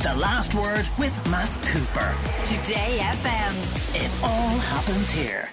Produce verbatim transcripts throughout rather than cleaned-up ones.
The Last Word with Matt Cooper. Today F M. It all happens here.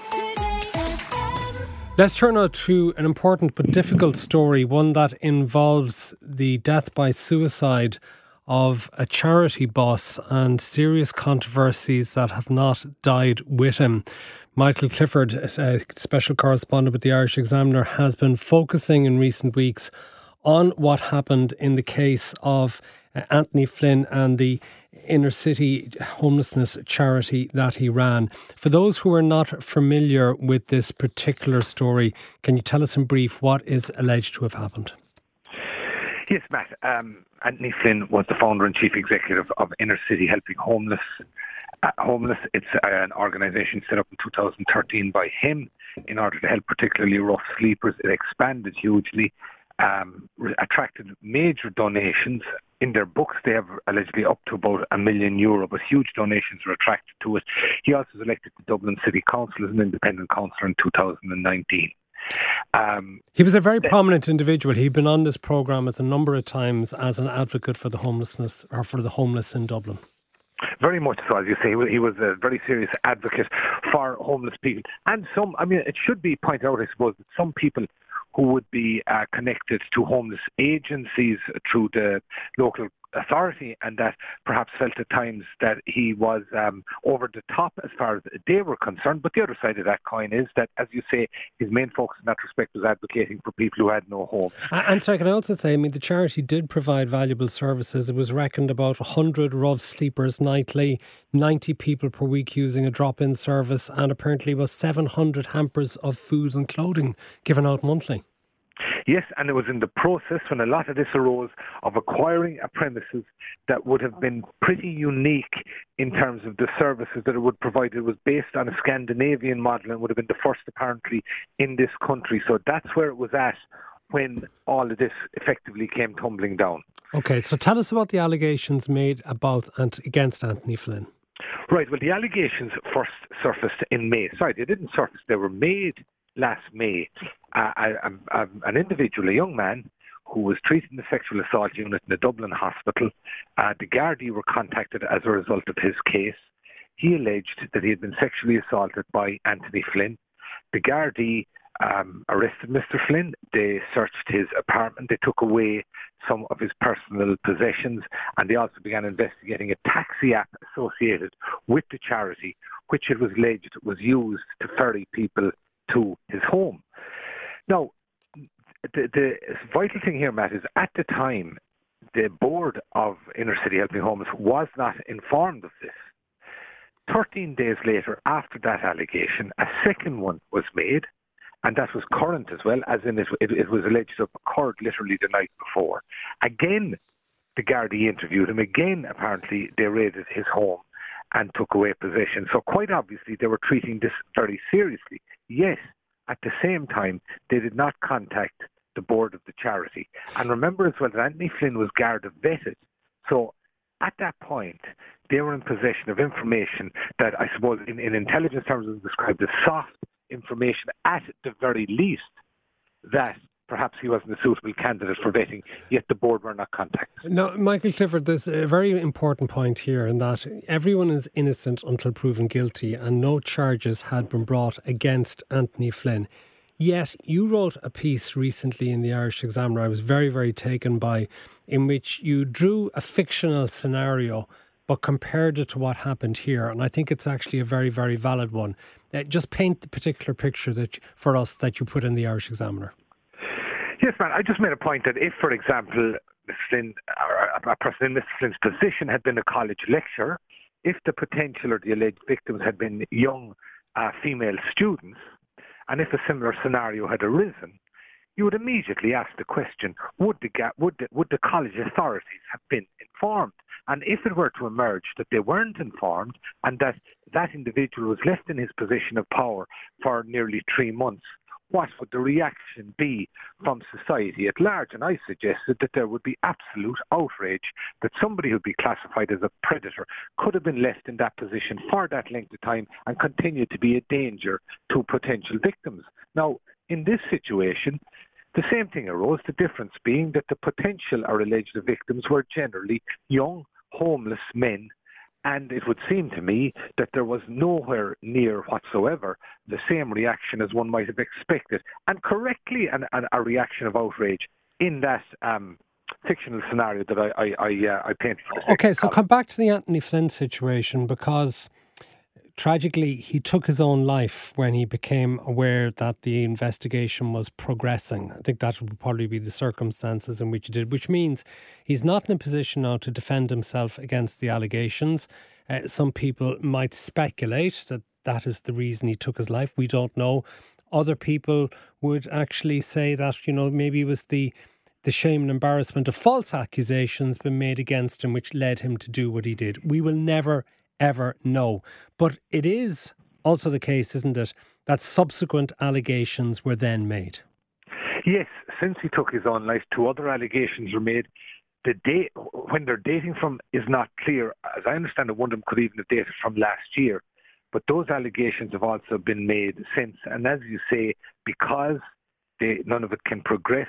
Let's turn now to an important but difficult story, one that involves the death by suicide of a charity boss and serious controversies that have not died with him. Michael Clifford, a special correspondent with the Irish Examiner, has been focusing in recent weeks on what happened in the case of Anthony Flynn and the inner city homelessness charity that he ran. For those who are not familiar with this particular story, can you tell us in brief what is alleged to have happened? Yes, Matt. Um, Anthony Flynn was the founder and chief executive of Inner City Helping Homeless. Uh, Homeless, it's uh, an organisation set up in two thousand thirteen by him in order to help particularly rough sleepers. It expanded hugely, um, re- attracted major donations. In their books, they have allegedly up to about a million euro, but huge donations were attracted to it. He also was elected to Dublin City Council as an independent councillor in two thousand nineteen. Um, he was a very prominent individual. He'd been on this programme as a number of times as an advocate for the homelessness or for the homeless in Dublin. Very much so, as you say. He was a very serious advocate for homeless people. And some, I mean, it should be pointed out, I suppose, that some people who would be uh, connected to homeless agencies through the local authority, and that perhaps felt at times that he was um, over the top as far as they were concerned. But the other side of that coin is that, as you say, his main focus in that respect was advocating for people who had no home. And so I can also say, I mean, the charity did provide valuable services. It was reckoned about one hundred rough sleepers nightly, ninety people per week using a drop-in service, and apparently about seven hundred hampers of food and clothing given out monthly. Yes, and it was in the process when a lot of this arose of acquiring a premises that would have been pretty unique in terms of the services that it would provide. It was based on a Scandinavian model and would have been the first apparently in this country. So that's where it was at when all of this effectively came tumbling down. Okay, so tell us about the allegations made about and against Anthony Flynn. Right, well, the allegations first surfaced in May. Sorry, they didn't surface, they were made last May. Uh, a, a, an individual, a young man, who was treated in the sexual assault unit in the Dublin hospital. Uh, the Gardaí were contacted as a result of his case. He alleged that he had been sexually assaulted by Anthony Flynn. The Gardaí um, arrested Mister Flynn. They searched his apartment. They took away some of his personal possessions, and they also began investigating a taxi app associated with the charity, which it was alleged was used to ferry people to his home. Now, the, the vital thing here, Matt, is at the time, the board of Inner City Helping Homeless was not informed of this. Thirteen days later, after that allegation, a second one was made, and that was current as well, as in it, it, it was alleged to have occurred literally the night before. Again, the Gardaí interviewed him. Again, apparently, they raided his home and took away possession. So quite obviously, they were treating this very seriously. Yes, at the same time, they did not contact the board of the charity. And remember as well that Anthony Flynn was Garda vetted. So at that point, they were in possession of information that I suppose in, in intelligence terms is described as soft information at the very least, that perhaps he wasn't a suitable candidate for vetting, yet the board were not contacted. Now, Michael Clifford, there's a very important point here in that everyone is innocent until proven guilty, and no charges had been brought against Anthony Flynn. Yet you wrote a piece recently in the Irish Examiner I was very, very taken by, in which you drew a fictional scenario but compared it to what happened here. And I think it's actually a very, very valid one. Uh, just paint the particular picture that for us that you put in the Irish Examiner. Yes, man. I just made a point that if, for example, Mister Flynn, or a person in Mister Flynn's position had been a college lecturer, if the potential or the alleged victims had been young uh, female students, and if a similar scenario had arisen, you would immediately ask the question, would the, would the, would the college authorities have been informed? And if it were to emerge that they weren't informed and that that individual was left in his position of power for nearly three months, what would the reaction be from society at large? And I suggested that there would be absolute outrage that somebody who would be classified as a predator could have been left in that position for that length of time and continue to be a danger to potential victims. Now, in this situation, the same thing arose, the difference being that the potential or alleged victims were generally young, homeless men. And it would seem to me that there was nowhere near whatsoever the same reaction as one might have expected, and correctly an, an, a reaction of outrage in that um, fictional scenario that I I, I, uh, I painted for the Okay, so column. come back to the Anthony Flynn situation, because tragically he took his own life when he became aware that the investigation was progressing. I think that would probably be the circumstances in which he did, which means he's not in a position now to defend himself against the allegations. Uh, some people might speculate that that is the reason he took his life. We don't know. Other people would actually say that, you know, maybe it was the the shame and embarrassment of false accusations being made against him which led him to do what he did. We will never ever know. But it is also the case, isn't it, that subsequent allegations were then made? Yes, since he took his own life, two other allegations were made. The date, when they're dating from, is not clear. As I understand it, one of them could even have dated from last year. But those allegations have also been made since. And as you say, because they, none of it can progress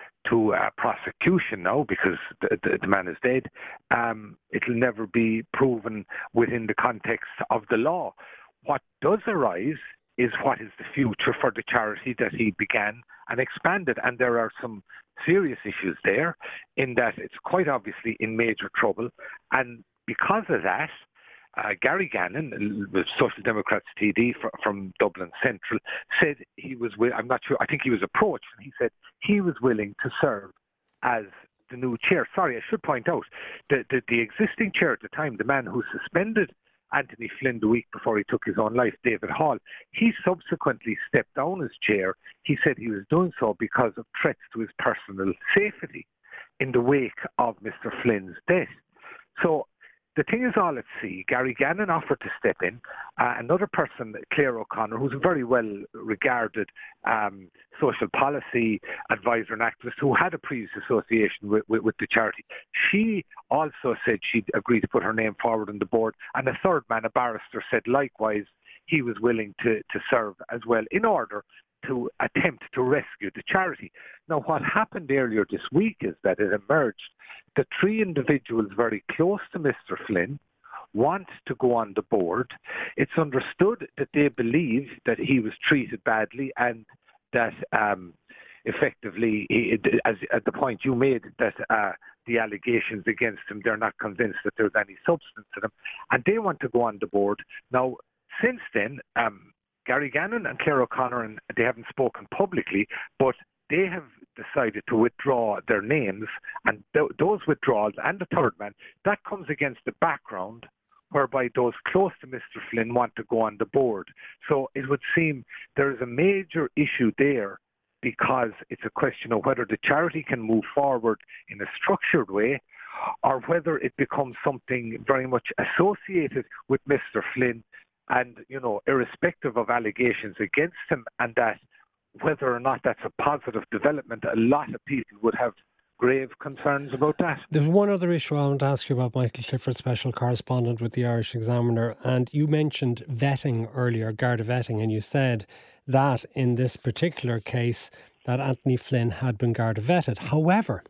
to uh, prosecution now, because the, the, the man is dead, um, it'll never be proven within the context of the law. What does arise is what is the future for the charity that he began and expanded. And there are some serious issues there, in that it's quite obviously in major trouble. And because of that, Uh, Gary Gannon, the Social Democrats T D for, from Dublin Central, said he was, I'm not sure, I think he was approached, and he said he was willing to serve as the new chair. Sorry, I should point out that the, the existing chair at the time, the man who suspended Anthony Flynn the week before he took his own life, David Hall, he subsequently stepped down as chair. He said he was doing so because of threats to his personal safety in the wake of Mister Flynn's death. So the thing is all at sea. Gary Gannon offered to step in. Uh, another person, Claire O'Connor, who's a very well-regarded um, social policy advisor and activist who had a previous association with, with, with the charity, she also said she'd agreed to put her name forward on the board. And a third man, a barrister, said likewise he was willing to, to serve as well in order to attempt to rescue the charity. Now, what happened earlier this week is that it emerged that three individuals very close to Mister Flynn want to go on the board. It's understood that they believe that he was treated badly, and that um, effectively, he, as at the point you made, that uh, the allegations against him, they're not convinced that there's any substance to them, and they want to go on the board. Now, since then, um, Gary Gannon and Claire O'Connor, and they haven't spoken publicly, but they have decided to withdraw their names, and th- those withdrawals, and the third man, that comes against the background whereby those close to Mister Flynn want to go on the board. So it would seem there is a major issue there, because it's a question of whether the charity can move forward in a structured way, or whether it becomes something very much associated with Mister Flynn, and, you know, irrespective of allegations against him, and that whether or not that's a positive development, a lot of people would have grave concerns about that. There's one other issue I want to ask you about, Michael Clifford, special correspondent with the Irish Examiner, and you mentioned vetting earlier, Garda vetting, and you said that in this particular case that Anthony Flynn had been Garda vetted. However,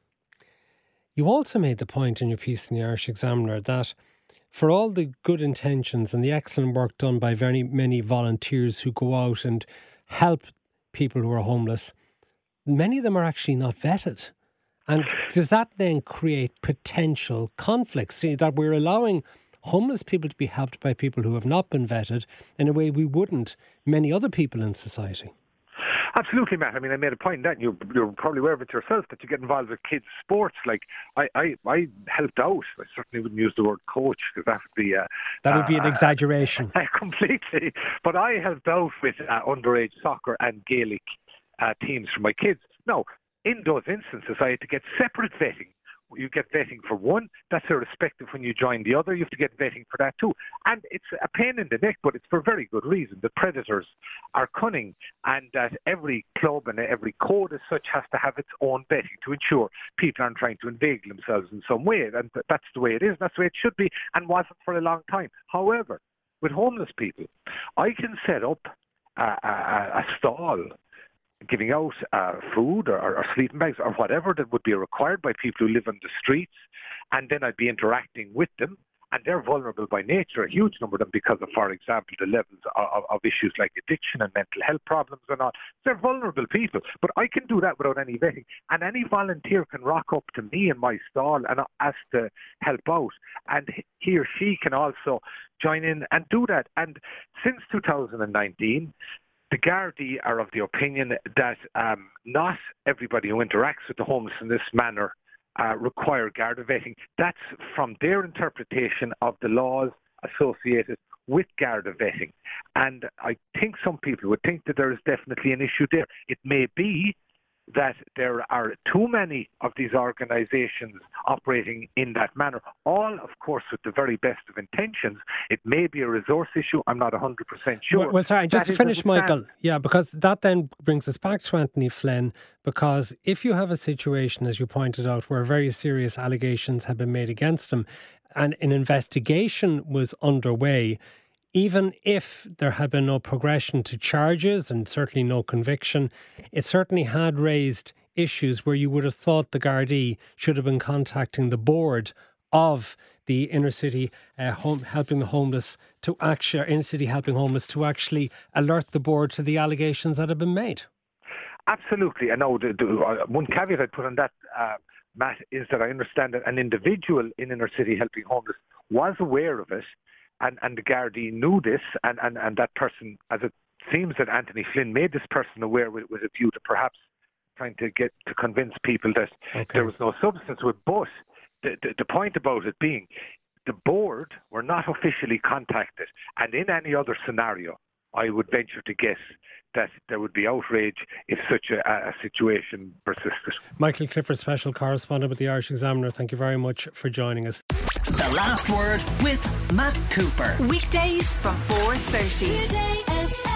you also made the point in your piece in the Irish Examiner that for all the good intentions and the excellent work done by very many volunteers who go out and help people who are homeless, many of them are actually not vetted. And does that then create potential conflicts? See, that we're allowing homeless people to be helped by people who have not been vetted in a way we wouldn't many other people in society? Absolutely, Matt. I mean, I made a point in that, and you're, you're probably aware of it yourself, that you get involved with kids' sports. Like, I, I, I helped out. I certainly wouldn't use the word coach, because that would be... Uh, that would be uh, an exaggeration. Uh, completely. But I helped out with uh, underage soccer and Gaelic uh, teams for my kids. Now, in those instances, I had to get separate vetting. You get vetting for one, that's irrespective when you join the other, you have to get vetting for that too. And it's a pain in the neck, but it's for very good reason. The predators are cunning, and that every club and every code as such has to have its own vetting to ensure people aren't trying to inveigle themselves in some way. And that's the way it is, that's the way it should be, and wasn't for a long time. However, with homeless people, I can set up a, a, a stall giving out uh, food or, or sleeping bags or whatever that would be required by people who live on the streets, and then I'd be interacting with them. And they're vulnerable by nature, a huge number of them, because of, for example, the levels of, of issues like addiction and mental health problems and all. They're vulnerable people. But I can do that without any vetting. And any volunteer can rock up to me in my stall and ask to help out. And he or she can also join in and do that. And since two thousand nineteen, the Gardaí are of the opinion that um, not everybody who interacts with the homeless in this manner Uh, require Garda vetting. That's from their interpretation of the laws associated with Garda vetting. And I think some people would think that there is definitely an issue there. It may be that there are too many of these organisations operating in that manner, all, of course, with the very best of intentions. It may be a resource issue. I'm not one hundred percent sure. Well, well sorry, just that to finish, Michael, yeah, because that then brings us back to Anthony Flynn, because if you have a situation, as you pointed out, where very serious allegations have been made against him and an investigation was underway, even if there had been no progression to charges and certainly no conviction, it certainly had raised issues where you would have thought the Gardaí should have been contacting the board of the inner city uh, home, helping the homeless to actually, inner city helping homeless to actually alert the board to the allegations that have been made. Absolutely. I know the, the, uh, one caveat I'd put on that, uh, Matt, is that I understand that an individual in inner city helping homeless was aware of it. And, and the Gardaí knew this, and, and, and that person, as it seems that Anthony Flynn made this person aware with, with a view to perhaps trying to get to convince people that okay. there was no substance with. But the, the, the point about it being, the board were not officially contacted, and in any other scenario, I would venture to guess that there would be outrage if such a, a situation persisted. Michael Clifford, special correspondent with the Irish Examiner, thank you very much for joining us. The Last Word with Matt Cooper. Weekdays from four thirty. Today F M.